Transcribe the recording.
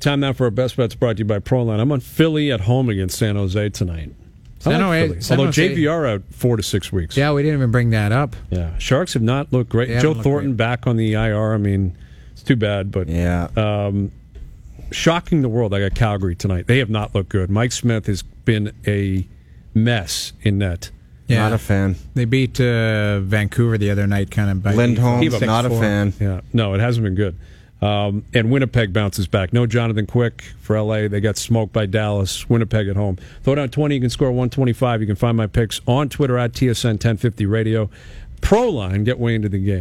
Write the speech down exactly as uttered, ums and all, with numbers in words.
Time now for our best bets brought to you by Proline. I'm on Philly at home against San Jose tonight. San Jose, San Although Jose. J V R out four to six weeks. Yeah, we didn't even bring that up. Yeah, Sharks have not looked great. They Joe haven't Thornton looked back on the I R. I mean, it's too bad, but Yeah. um, shocking the world. I got Calgary tonight. They have not looked good. Mike Smith has been a mess in net. Yeah. Not a fan. They beat uh, Vancouver the other night, kind of by Lindholm, default, not a six four. fan. Yeah, no, it hasn't been good. Um, and Winnipeg bounces back. No Jonathan Quick for L A. They got smoked by Dallas. Winnipeg at home. Throw down twenty. You can score one twenty-five. You can find my picks on Twitter at T S N ten fifty Radio. Proline, get way into the game.